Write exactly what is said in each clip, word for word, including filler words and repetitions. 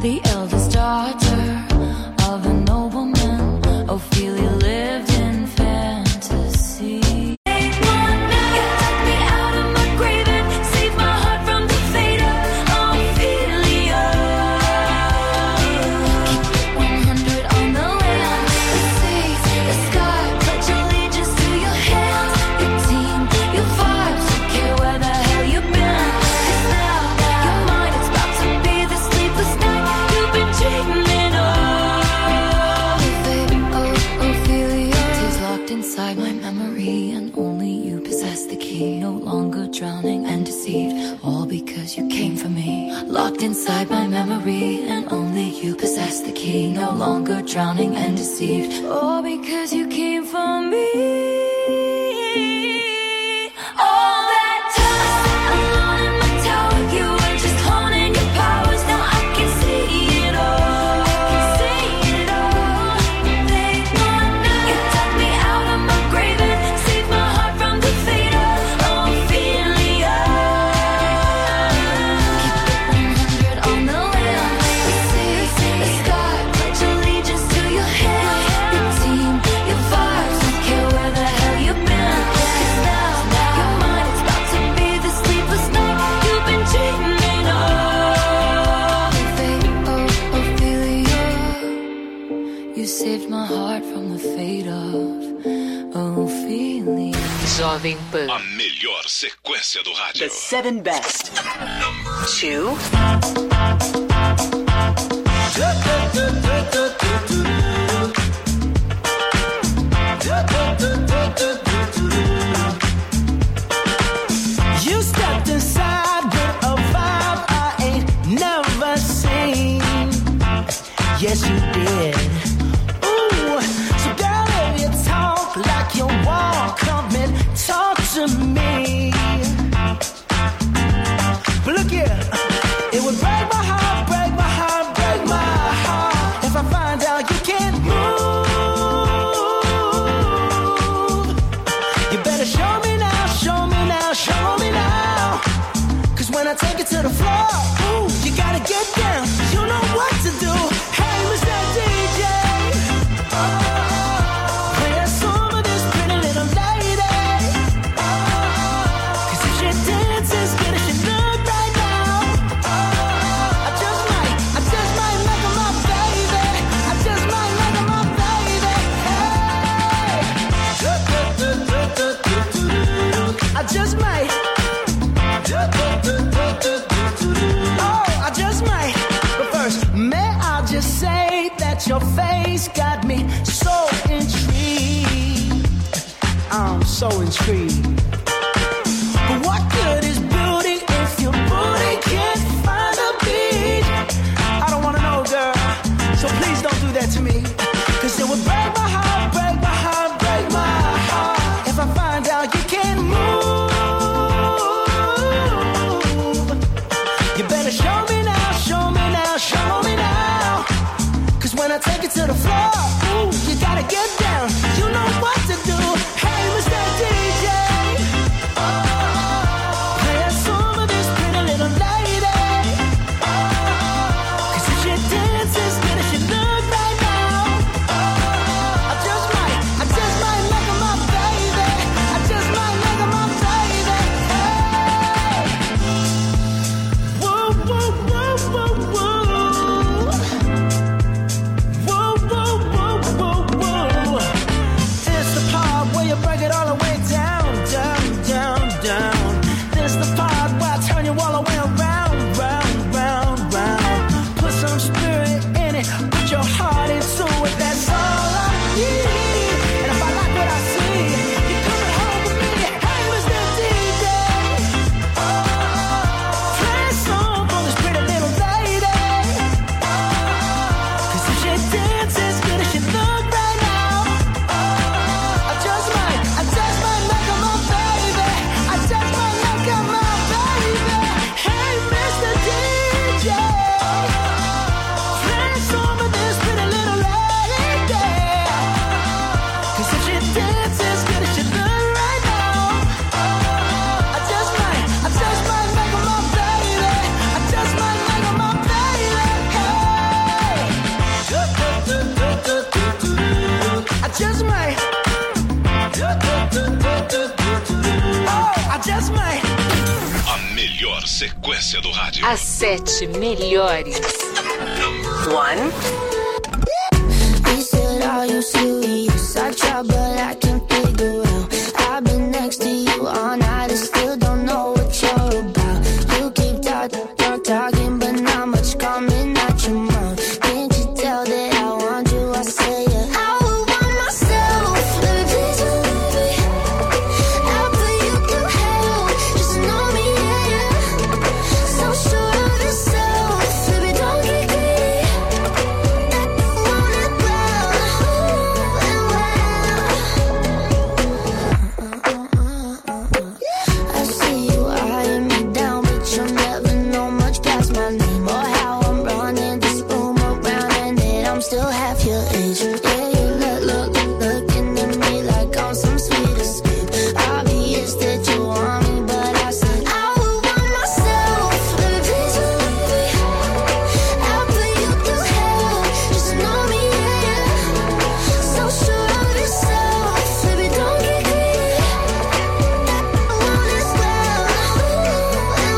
the eldest daughter of a nobleman. Ophelia lived in fantasy. Drowning and deceived, all because you came for me. Locked inside my memory, and only you possess the key. No longer drowning and deceived, all because you came for me. Jovem Pan. A melhor sequência do rádio. The seven best. Number two. You stepped inside with a vibe I ain't never seen. Yes, you did. Ooh, so girl, if you talk like you walk, come and talk to me. But look here, it would break my heart, break my heart, break my heart if I find out you can't move. You better show me now, show me now, show me now. Cause when I take it to the floor, ooh, you gotta get down. You know what to do. Hey, Mister D J, oh. I just might. Oh, I just might. But first, may I just say that your face got me so intrigued. I'm so intrigued. But what good is beauty if your booty can't find a beat? I don't wanna know, girl. So please don't do that to me. Cause it would break my heart, break my heart, break my heart if I find out you can't move. You better show me now, show me now, show me now. Cause when I take it to the floor, ooh, you gotta get down. You know what to do. Hey, Mister D J. sequência do rádio. As sete melhores. One. He said, are you serious? I try, but I can't figure out. I've been next to you all night and still don't know what you're about. You keep talking, talk, talking, but not much coming out your mouth. Can't you tell that I want you? I say yeah. I would want myself, baby, please believe me. I'll put you through hell, just know me, yeah, yeah. So sure of yourself, baby, don't get greedy. Want it well, ooh, and well. I see you eyeing me down, but you'll never know much past my name or how I'm running this room around, and that I'm still half your age. Yeah, you look, look, look, looking at me like I'm some sweet escape. Obvious that you want me, but I said I would want myself, baby, please believe me. I'll put you through hell, just know me, yeah, yeah. So sure of yourself, baby, don't get greedy. Want it well, ooh, and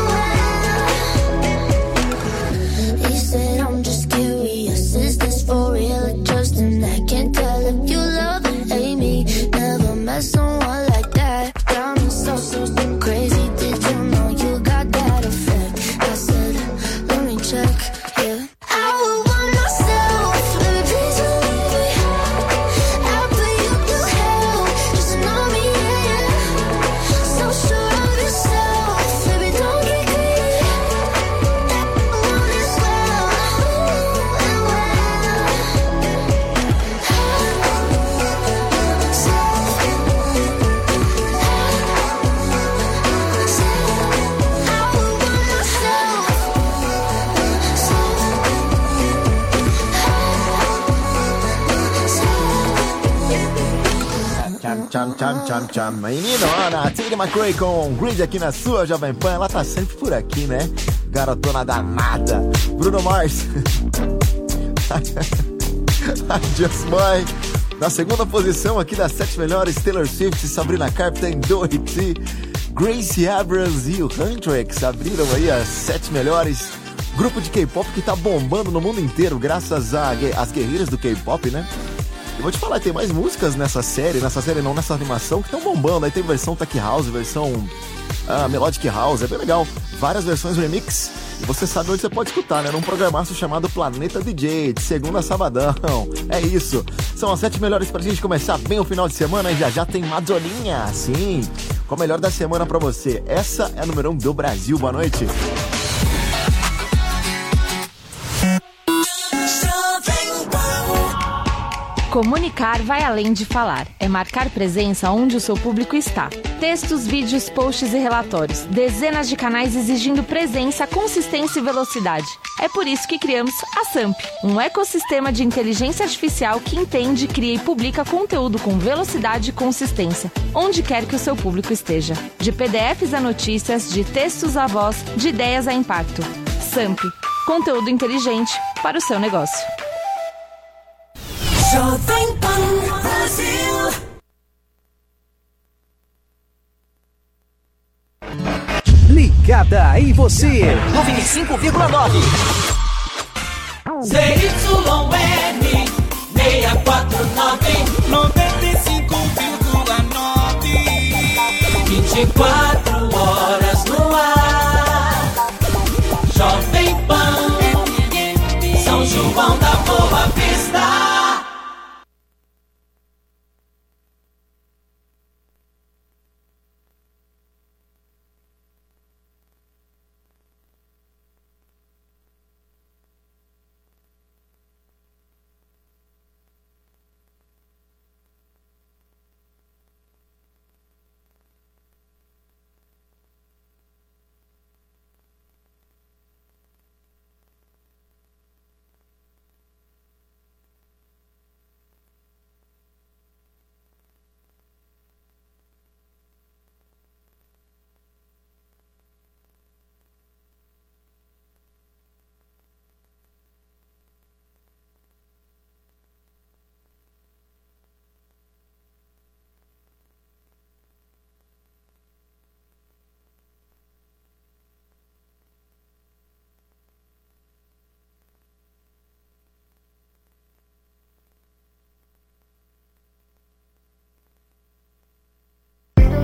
well. He said, I'm just curious, is this for real or just an act? Can't tell if you love or hate me. Never met someone like that. Got me so, so, so crazy. Did you know you got that effect? I said, let me check, yeah. I would want myself, baby, please believe me. I'll put you through hell, just know me, yeah, yeah. So sure of yourself, baby, don't get greedy. Want it well, ooh, and well. Tcham, tcham, tcham, tcham, tcham. Meninona, Tigre McRae com Grid aqui na sua Jovem Pan. Ela tá sempre por aqui, né? Garotona danada. Bruno Mars. Just Boy. Na segunda posição aqui das sete melhores, Taylor Swift, Sabrina Carpenter, Do It. Gracie Abrams e o Huntrix abriram aí as sete melhores. Grupo de K-pop que tá bombando no mundo inteiro, graças às guerreiras do K-pop, né? E vou te falar, tem mais músicas nessa série, nessa série não, nessa animação, que estão bombando. Aí tem versão Tech House, versão ah, Melodic House, é bem legal. Várias versões remix. E você sabe onde você pode escutar, né? Num programaço chamado Planeta D J, de segunda a sabadão. É isso. São as sete melhores pra gente começar bem o final de semana. E já já tem Madoninha, sim, com a melhor da semana pra você. Essa é a número um do Brasil. Boa noite. Comunicar vai além de falar. É marcar presença onde o seu público está. Textos, vídeos, posts e relatórios. Dezenas de canais exigindo presença, consistência e velocidade. É por isso que criamos a Samp, um ecossistema de inteligência artificial que entende, cria e publica conteúdo com velocidade e consistência, onde quer que o seu público esteja. De P D Fs a notícias, de textos a voz, de ideias a impacto. Samp, conteúdo inteligente para o seu negócio. Jovem Pan Brasil. Ligada em você, noventa e cinco vírgula nove. Z Y N seis quatro nove, noventa e cinco vírgula nove. vinte e quatro horas no ar. Jovem Pan, São João da Boa Vista.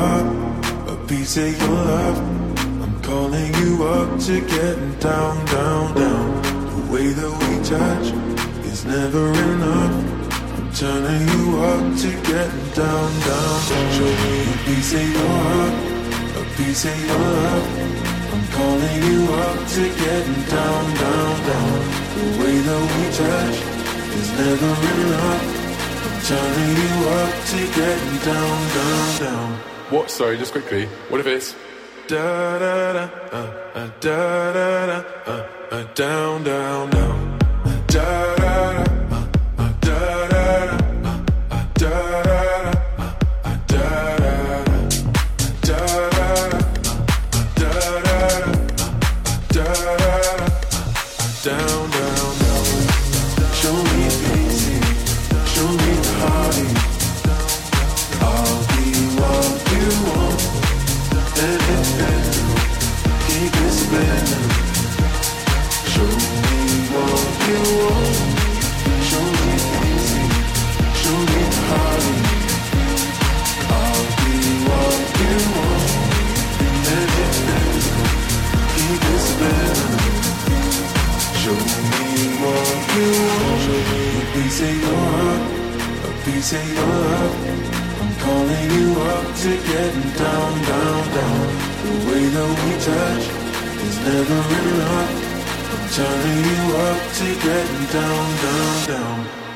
heart, a piece of your love. I'm calling you up to getting down, down, down. The way that we touch is never enough. I'm turning you up to getting down, down, down. Show me a piece of your heart, a piece of your love. I'm calling you up to getting down, down, down. The way that we touch is never enough. I'm turning you up to getting down, down, down. What? Sorry, just quickly. What if it's da da da uh, uh, da da da uh, uh, down, down, down. Uh, da da da uh, uh, da da da uh, uh, da da da uh, uh, da da da da da da da down, down, down. Show me easy, show me the heartache. I'll be what you want, and it's physical. Keep it spinning. Show me what you want. Show me easy, show me the heartache. I'll be what you want, and it's physical. Keep it spinning. Show me what you want. Show me a piece of your heart, a piece of your love. I'm calling you up to getting down, down, down. The way that we touch is never enough. I'm turning you up to getting down, down, down.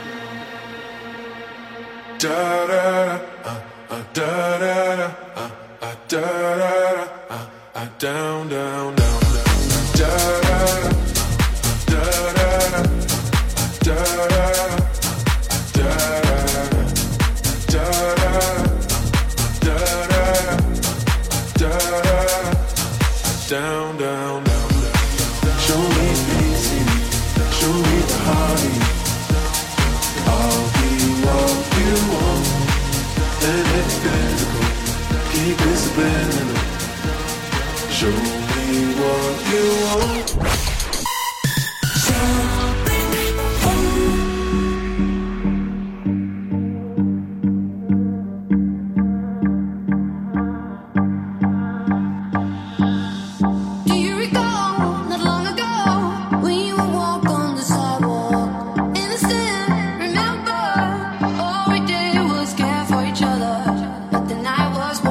Da da da, uh, uh, da da da, uh, uh, da da da, uh, uh, down, down, down, down, da da da. Da da da, da da da, da da da, down, down, down, down. Show me easy, show me the heartache. I'll be what you want, and it's physical. Keep it spinning. Show me what you want.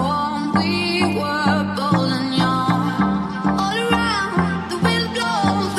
All around, the wind blows.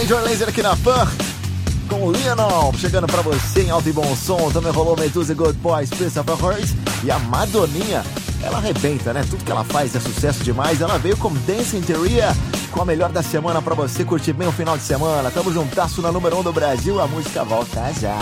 Major Lazer aqui na Pan, com o Lionel, chegando pra você em alto e bom som. Também rolou Medusa, Good Boys, Prince of Hearts. E a Madoninha, ela arrebenta, né? Tudo que ela faz é sucesso demais. Ela veio com Dancing Teria, com a melhor da semana pra você curtir bem o final de semana. Tamo juntasso na número um do Brasil, a música volta já.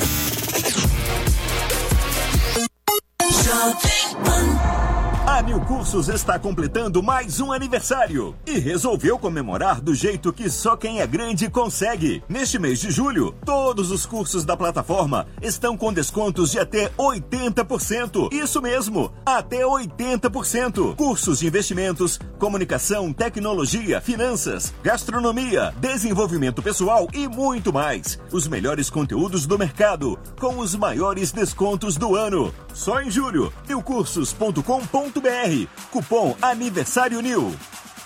A New Cursos está completando mais um aniversário e resolveu comemorar do jeito que só quem é grande consegue. Neste mês de julho, todos os cursos da plataforma estão com descontos de até oitenta por cento. Isso mesmo, até oitenta por cento. Cursos de investimentos, comunicação, tecnologia, finanças, gastronomia, desenvolvimento pessoal e muito mais. Os melhores conteúdos do mercado, com os maiores descontos do ano. Só em julho, new cursos ponto com ponto br. Cupom Aniversário New.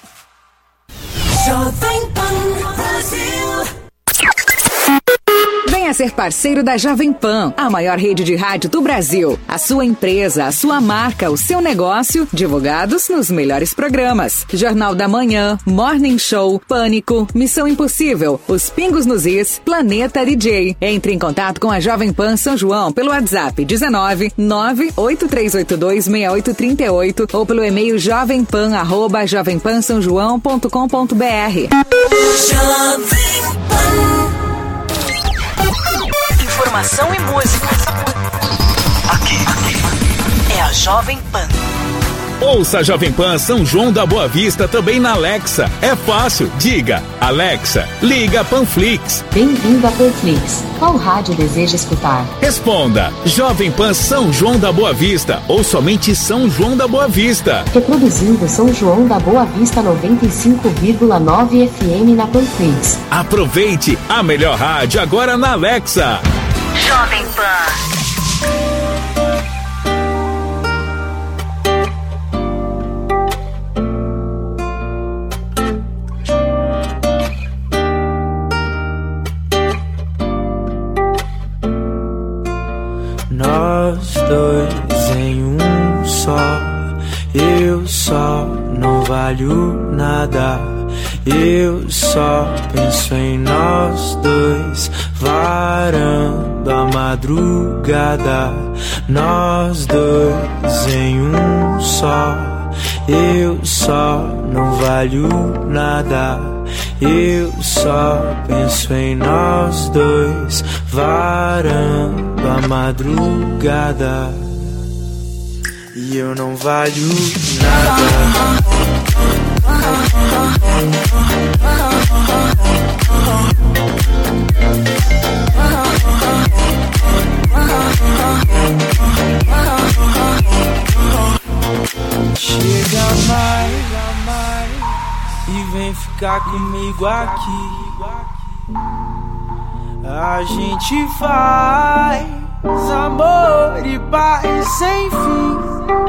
Jovem Pan Brasil. Venha ser parceiro da Jovem Pan, a maior rede de rádio do Brasil. A sua empresa, a sua marca, o seu negócio, divulgados nos melhores programas. Jornal da Manhã, Morning Show, Pânico, Missão Impossível, Os Pingos nos Is, Planeta D J. Entre em contato com a Jovem Pan São João pelo WhatsApp dezenove, nove oito três oito dois, seis oito três oito ou pelo e-mail jovempan arroba jovempansaojoão ponto com ponto br. Jovem Pan. Informação e música. Aqui, aqui é a Jovem Pan. Ouça a Jovem Pan São João da Boa Vista também na Alexa. É fácil. Diga, Alexa, liga Panflix. Bem-vindo a Panflix. Qual rádio deseja escutar? Responda, Jovem Pan São João da Boa Vista ou somente São João da Boa Vista. Reproduzindo São João da Boa Vista noventa e cinco vírgula nove F M na Panflix. Aproveite a melhor rádio agora na Alexa. Jovem Pan. Nós dois em um só, eu só não valho nada. Eu só penso em nós dois, varando a madrugada. Nós dois em um só, eu só não valho nada. Eu só penso em nós dois, varando a madrugada. E eu não valho nada. Chega mais e vem ficar comigo aqui. A gente faz amor e paz sem fim.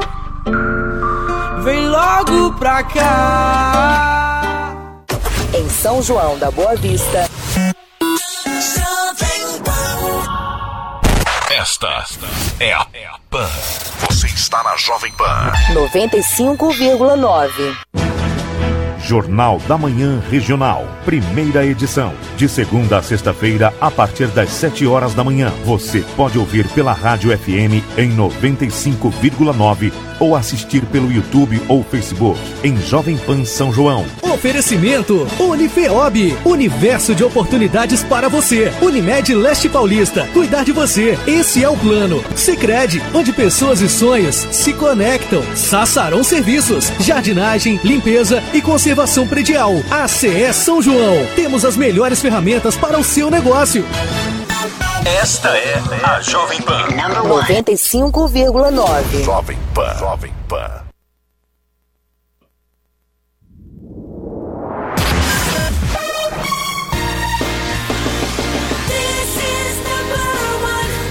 Vem logo pra cá. Em São João da Boa Vista. Esta é a Pan. Você está na Jovem Pan noventa e cinco vírgula nove. Jornal da Manhã Regional, primeira edição, de segunda a sexta-feira, a partir das sete horas da manhã. Você pode ouvir pela Rádio F M em noventa e cinco vírgula nove ou assistir pelo YouTube ou Facebook em Jovem Pan São João. Oferecimento Unifeob, universo de oportunidades para você. Unimed Leste Paulista, cuidar de você, esse é o plano. Sicredi, onde pessoas e sonhos se conectam. Sassarão Serviços, jardinagem, limpeza e conservação predial. A C E São João, temos as melhores ferramentas para o seu negócio. Esta é a Jovem Pan noventa e cinco vírgula nove. Jovem Pan. Jovem Pan.